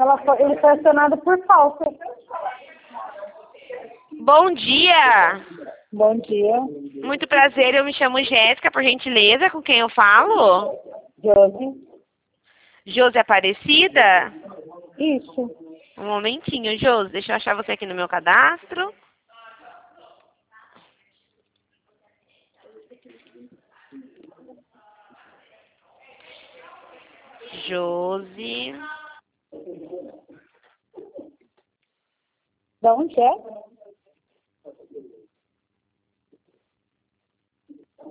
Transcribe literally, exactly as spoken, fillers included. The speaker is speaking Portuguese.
ela foi, ele foi acionado por falta. Bom dia. Bom dia, Muito prazer, eu me chamo Jéssica, por gentileza, com quem eu falo? Josi. Josi Aparecida? Isso. Um momentinho, Josi, deixa eu achar você aqui no meu cadastro. Josi. Da onde é?